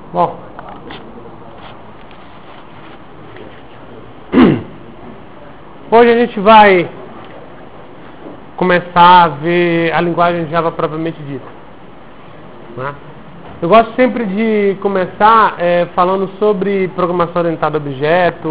Bom, hoje a gente vai começar a ver a linguagem Java propriamente dita, né? Eu gosto sempre de começar falando sobre programação orientada a objeto,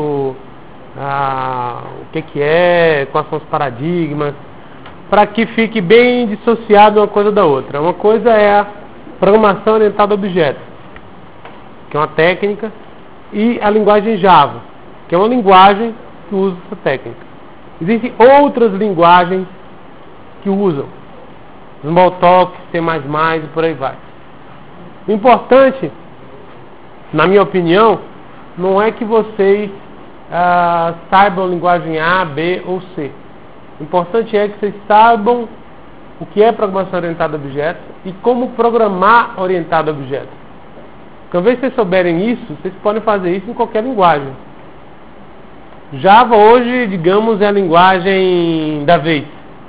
o que é, quais são os paradigmas, para que fique bem dissociado uma coisa da outra. Uma coisa é a programação orientada a objeto, que é uma técnica, e a linguagem Java, que é uma linguagem que usa essa técnica. Existem outras linguagens que usam, Smalltalk, C++ e por aí vai. O importante, na minha opinião, não é que vocês saibam linguagem A, B ou C. O importante é que vocês saibam o que é programação orientada a objetos e como programar orientado a objetos. Porque, uma vez que vocês souberem isso, vocês podem fazer isso em qualquer linguagem. Java hoje, digamos, é a linguagem da vez.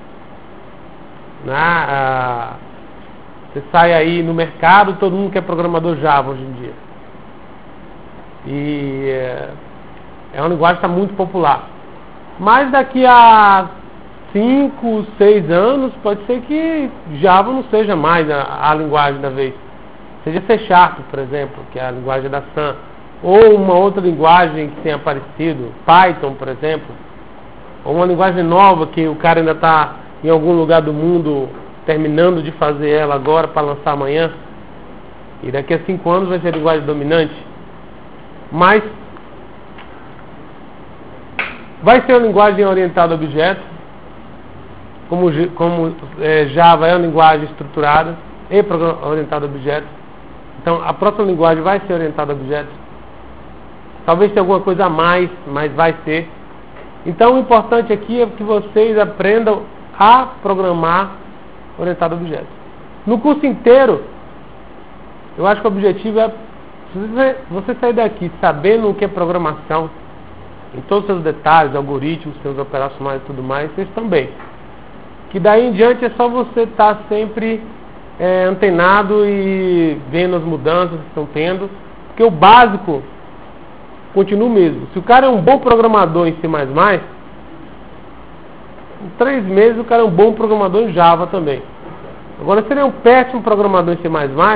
Você sai aí no mercado, todo mundo quer programador Java hoje em dia. E é uma linguagem que está muito popular. Mas daqui a 5, 6 anos, pode ser que Java não seja mais a linguagem da vez. Seja C#, por exemplo, que é a linguagem da Sun. Ou uma outra linguagem que tenha aparecido, Python, por exemplo. Ou uma linguagem nova que o cara ainda está em algum lugar do mundo terminando de fazer ela agora para lançar amanhã. E daqui a 5 anos vai ser a linguagem dominante. Mas vai ser uma linguagem orientada a objetos. Como Java é uma linguagem estruturada e orientada a objetos. Então a próxima linguagem vai ser orientada a objetos. Talvez tenha alguma coisa a mais, mas vai ser. Então o importante aqui é que vocês aprendam a programar orientado a objetos. No curso inteiro, eu acho que o objetivo é você sair daqui sabendo o que é programação, em todos os seus detalhes, algoritmos, seus operacionais e tudo mais, vocês estão bem. Que daí em diante é só você estar sempre antenado e vendo as mudanças que estão tendo, porque o básico continua o mesmo. Se o cara é um bom programador em C++, em 3 meses o cara é um bom programador em Java também. Agora, se ele é um péssimo programador em C++,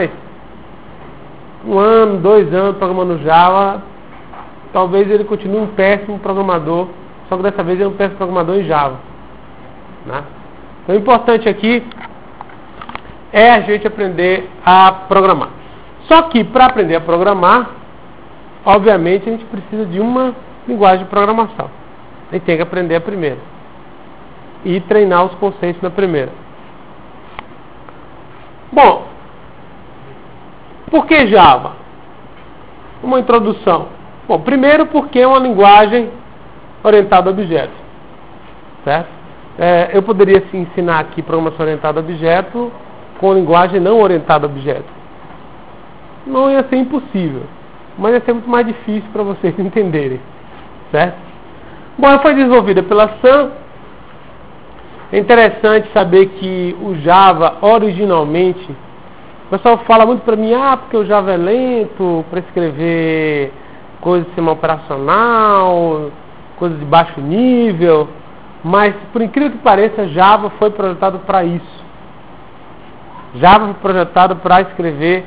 1 ano, 2 anos programando Java, talvez ele continue um péssimo programador, só que dessa vez ele é um péssimo programador em Java, né? Então o importante aqui é a gente aprender a programar. Só que para aprender a programar, obviamente a gente precisa de uma linguagem de programação. A gente tem que aprender a primeira e treinar os conceitos na primeira. Bom, por que Java? Uma introdução. Bom, primeiro porque é uma linguagem orientada a objetos, certo? Eu poderia ensinar aqui programação orientada a objeto com linguagem não orientada a objeto. Não ia ser impossível, mas ia ser muito mais difícil para vocês entenderem, certo? Bom, ela foi desenvolvida pela Sun. É interessante saber que o Java, originalmente, o pessoal fala muito para mim, porque o Java é lento para escrever coisas de sistema operacional, coisas de baixo nível, mas, por incrível que pareça, Java foi projetado para isso. Java foi projetado para escrever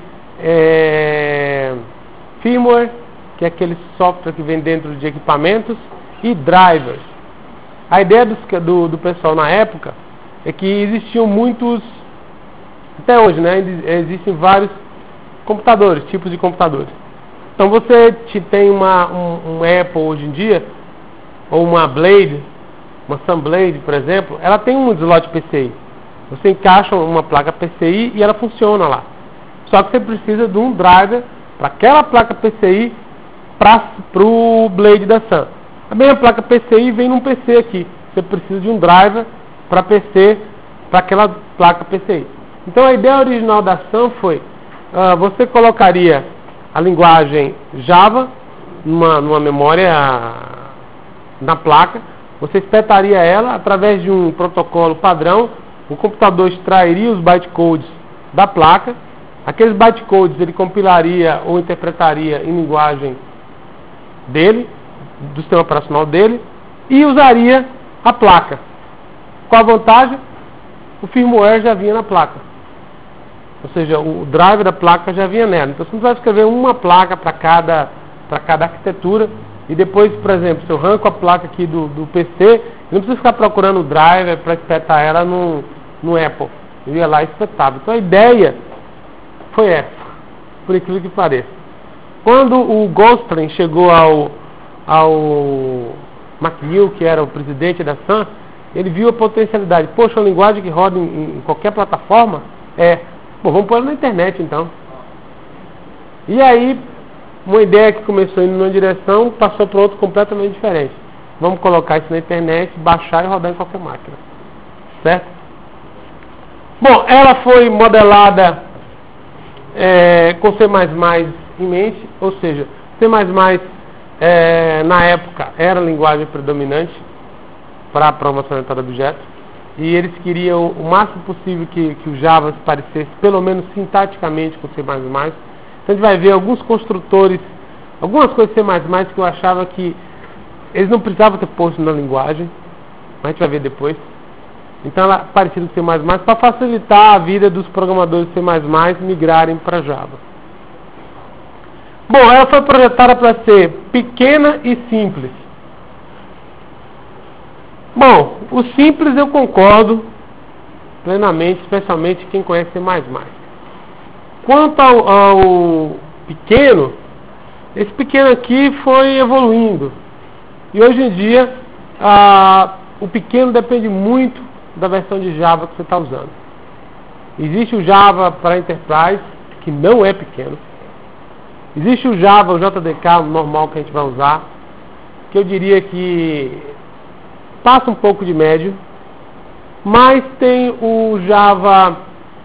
firmware, que é aquele software que vem dentro de equipamentos, e drivers. A ideia do pessoal na época é que existiam muitos, até hoje, né, existem vários computadores, tipos de computadores. Então você tem um Apple hoje em dia, ou uma Blade, uma Sunblade, por exemplo, ela tem um slot PCI. Você encaixa uma placa PCI e ela funciona lá. Só que você precisa de um driver para aquela placa PCI para o Blade da Sun. A mesma placa PCI vem num PC aqui. Você precisa de um driver para PC, para aquela placa PCI. Então a ideia original da Sun foi, você colocaria a linguagem Java numa memória na placa, você espetaria ela através de um protocolo padrão, o computador extrairia os bytecodes da placa Aqueles bytecodes ele compilaria ou interpretaria em linguagem dele, do sistema operacional dele, e usaria a placa. Qual a vantagem? O firmware já vinha na placa. Ou seja, o driver da placa já vinha nela. Então você não vai escrever uma placa para cada arquitetura. E depois, por exemplo, se eu arranco a placa aqui do PC, eu não preciso ficar procurando o driver para espetar ela no Apple. Eu ia lá e espetava. Então a ideia foi essa, por incrível que pareça. Quando o Goldstein chegou ao McNeil, que era o presidente da Sun, ele viu a potencialidade. Poxa, uma linguagem que roda em qualquer plataforma? Bom, vamos pôr ela na internet então. E aí, uma ideia que começou indo numa direção, passou para outra completamente diferente. Vamos colocar isso na internet, baixar e rodar em qualquer máquina. Certo? Bom, ela foi modelada com C++ em mente, ou seja, C++ na época era a linguagem predominante para a programação orientada a objetos, e eles queriam o máximo possível que o Java se parecesse, pelo menos sintaticamente, com C++. Então a gente vai ver alguns construtores, algumas coisas C++ que eu achava que eles não precisavam ter posto na linguagem, mas a gente vai ver depois. Então ela é parecida com C++ para facilitar a vida dos programadores C++ migrarem para Java. Bom, ela foi projetada para ser pequena e simples. Bom, o simples eu concordo plenamente, especialmente quem conhece C++. Quanto ao pequeno, esse pequeno aqui foi evoluindo. E hoje em dia, o pequeno depende muito da versão de Java que você está usando. Existe o Java para Enterprise, que não é pequeno. Existe o Java, o JDK normal que a gente vai usar, que eu diria que passa um pouco de médio. Mas tem o Java,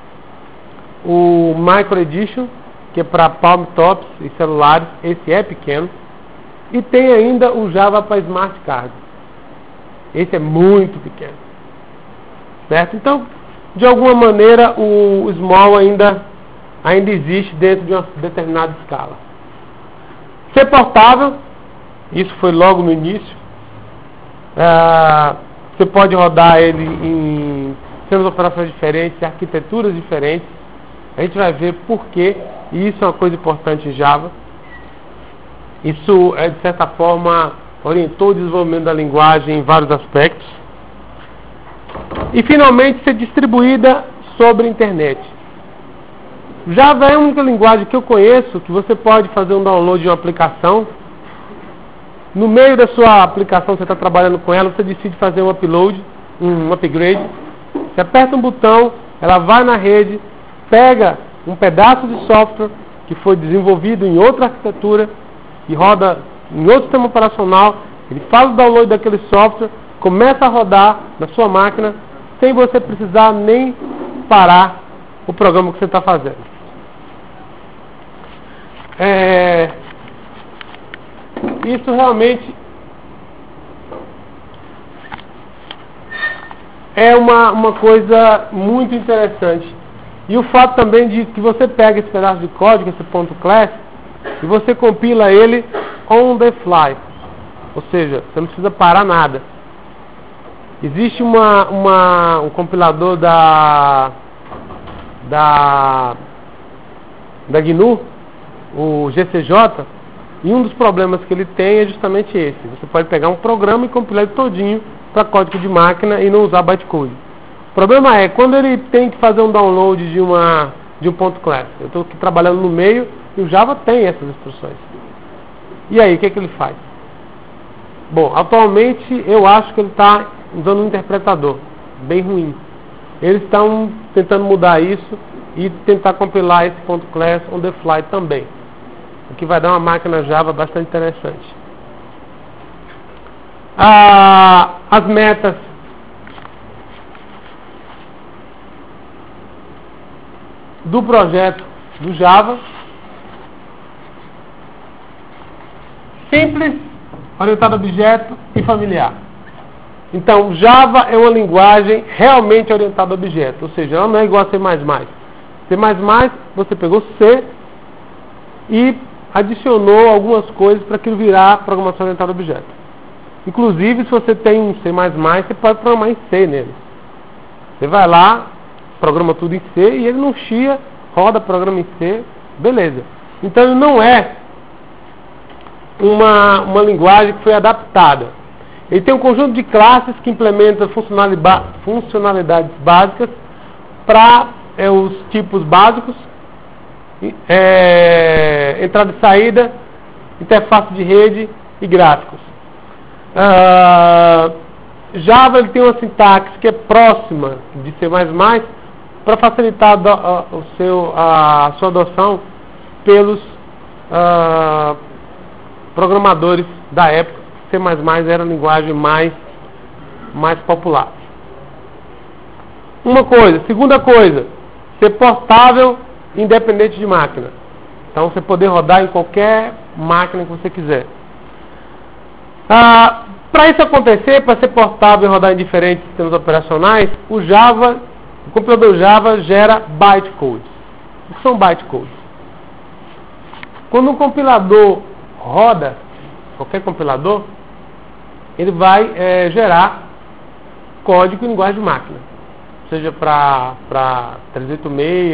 o Micro Edition, que é para Palm Tops e celulares, esse é pequeno. E tem ainda o Java para Smart Card. Esse é muito pequeno. Certo? Então, de alguma maneira, o small ainda existe dentro de uma determinada escala. Ser portável, isso foi logo no início. Você pode rodar ele em sistemas operacionais diferentes, arquiteturas diferentes. A gente vai ver por quê, e isso é uma coisa importante em Java. Isso, de certa forma, orientou o desenvolvimento da linguagem em vários aspectos. E, finalmente, ser distribuída sobre a internet. Java é a única linguagem que eu conheço que você pode fazer um download de uma aplicação. No meio da sua aplicação, você está trabalhando com ela, você decide fazer um upload, um upgrade. Você aperta um botão, ela vai na rede, pega um pedaço de software que foi desenvolvido em outra arquitetura e roda em outro sistema operacional. Ele faz o download daquele software, começa a rodar na sua máquina, sem você precisar nem parar o programa que você está fazendo. Isso realmente é uma coisa muito interessante. E o fato também de que você pega esse pedaço de código, esse .class, e você compila ele on the fly. Ou seja, você não precisa parar nada. Existe um compilador da GNU, o GCJ, e um dos problemas que ele tem é justamente esse. Você pode pegar um programa e compilar ele todinho para código de máquina e não usar bytecode. O problema é quando ele tem que fazer um download de um .class. Eu estou aqui trabalhando no meio e o Java tem essas instruções. E aí, o que ele faz? Bom, atualmente eu acho que ele está usando um interpretador bem ruim. Eles estão tentando mudar isso e tentar compilar esse .class on the fly também, o que vai dar uma máquina Java bastante interessante. As metas do projeto do Java: simples, orientado a objeto e familiar. Então, Java é uma linguagem realmente orientada a objeto, ou seja, ela não é igual a C++. C++, você pegou C e adicionou algumas coisas para aquilo virar programação orientada a objeto. Inclusive, se você tem um C++, você pode programar em C nele. Você vai lá, programa tudo em C e ele não chia, roda programa em C, beleza. Então ele não é uma linguagem que foi adaptada. Ele tem um conjunto de classes que implementa funcionalidades básicas para os tipos básicos, entrada e saída, interface de rede e gráficos. Java ele tem uma sintaxe que é próxima de C++ para facilitar a sua adoção pelos programadores da época. C++ era a linguagem mais popular. Segunda coisa, ser portável, independente de máquina. Então você poder rodar em qualquer máquina que você quiser. Para isso acontecer, para ser portável e rodar em diferentes sistemas operacionais, o compilador Java gera bytecodes. O que são bytecodes? Quando um compilador roda, qualquer compilador, ele vai gerar código em linguagem de máquina. Seja para 386,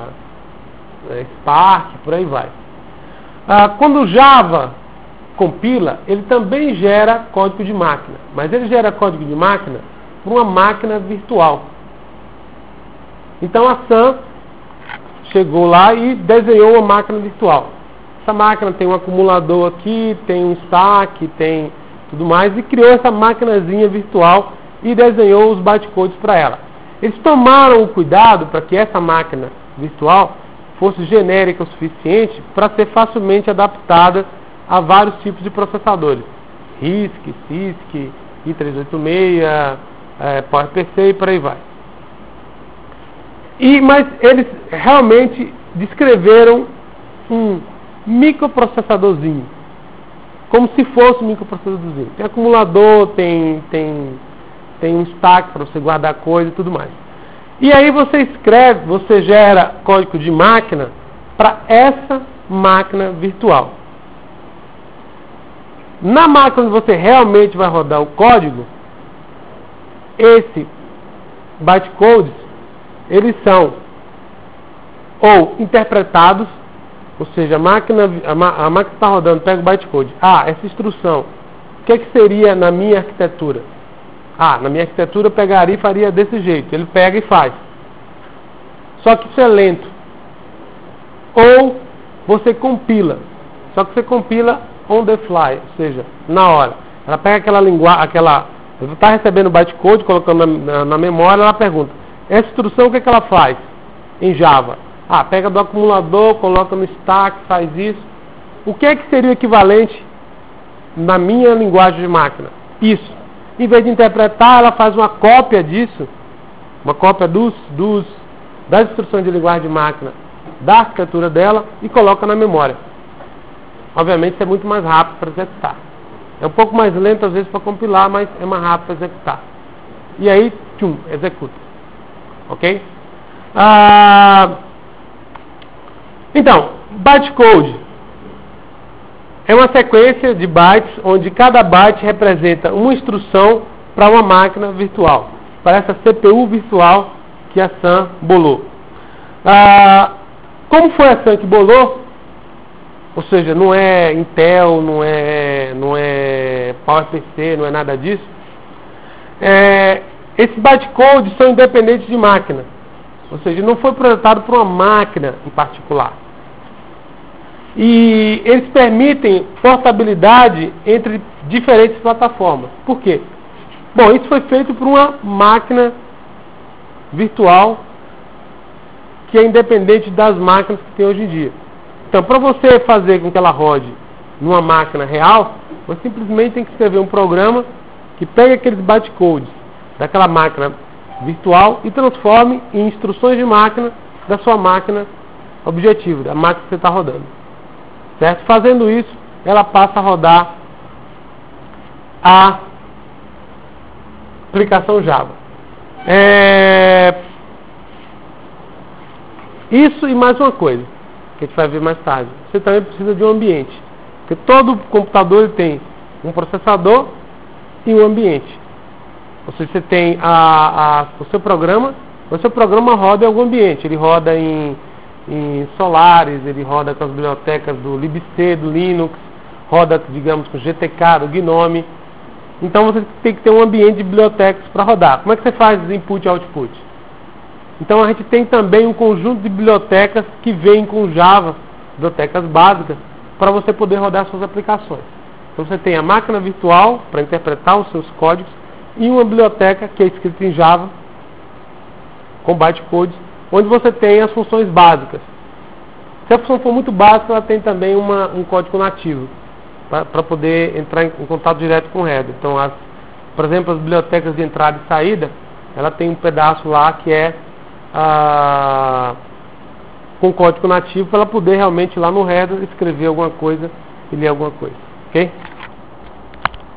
Spark, por aí vai. Quando o Java compila, ele também gera código de máquina. Mas ele gera código de máquina para uma máquina virtual. Então a Sun chegou lá e desenhou uma máquina virtual. Essa máquina tem um acumulador aqui, tem um stack, tem tudo mais, e criou essa maquinazinha virtual e desenhou os bytecodes para ela. Eles tomaram o cuidado para que essa máquina virtual fosse genérica o suficiente para ser facilmente adaptada a vários tipos de processadores. RISC, CISC, i386, PowerPC e por aí vai. Mas eles realmente descreveram um microprocessadorzinho, como se fosse um microprocessadorzinho. Tem acumulador, tem um stack para você guardar coisa e tudo mais. E aí você gera código de máquina para essa máquina virtual. Na máquina onde você realmente vai rodar o código, esse bytecodes, eles são ou interpretados, ou seja, a máquina que está rodando pega o bytecode. Essa instrução, o que seria na minha arquitetura? Na minha arquitetura eu pegaria e faria desse jeito. Ele pega e faz. Só que isso é lento. Ou você compila. Só que você compila on the fly, ou seja, na hora. Ela pega aquela linguagem, você está recebendo o bytecode, colocando na memória, ela pergunta, essa instrução o que ela faz em Java? Pega do acumulador, coloca no stack, faz isso. O que seria o equivalente na minha linguagem de máquina? Isso. Em vez de interpretar, ela faz uma cópia disso, uma cópia das instruções de linguagem de máquina, da arquitetura dela, e coloca na memória. Obviamente isso é muito mais rápido para executar. É um pouco mais lento às vezes para compilar, mas é mais rápido para executar. E aí, executa. Ok? Então, bytecode é uma sequência de bytes onde cada byte representa uma instrução para uma máquina virtual, para essa CPU virtual que a Sun bolou. Como foi a Sun que bolou? Ou seja, não é Intel, não é PowerPC, não é nada disso. Esses bytecodes são independentes de máquina. Ou seja, não foi projetado para uma máquina em particular. E eles permitem portabilidade entre diferentes plataformas. Por quê? Bom, isso foi feito por uma máquina virtual que é independente das máquinas que tem hoje em dia. Então, para você fazer com que ela rode numa máquina real, você simplesmente tem que escrever um programa que pegue aqueles bytecodes daquela máquina virtual e transforme em instruções de máquina da sua máquina objetivo, da máquina que você está rodando. Certo? Fazendo isso, ela passa a rodar a aplicação Java. Isso e mais uma coisa, que a gente vai ver mais tarde. Você também precisa de um ambiente. Porque todo computador ele tem um processador e um ambiente. Ou seja, você tem o seu programa roda em algum ambiente. Ele roda em Solaris, ele roda com as bibliotecas do libc, do Linux, roda, digamos, com GTK, do GNOME. Então você tem que ter um ambiente de bibliotecas para rodar. Como é que você faz input e output? Então a gente tem também um conjunto de bibliotecas que vem com Java, bibliotecas básicas, para você poder rodar suas aplicações. Então você tem a máquina virtual para interpretar os seus códigos e uma biblioteca que é escrita em Java, com bytecodes, onde você tem as funções básicas. Se a função for muito básica, ela tem também um código nativo, para poder entrar em contato direto com o header. Então, por exemplo, as bibliotecas de entrada e saída, ela tem um pedaço lá que é com código nativo, para ela poder realmente ir lá no header escrever alguma coisa e ler alguma coisa. Ok?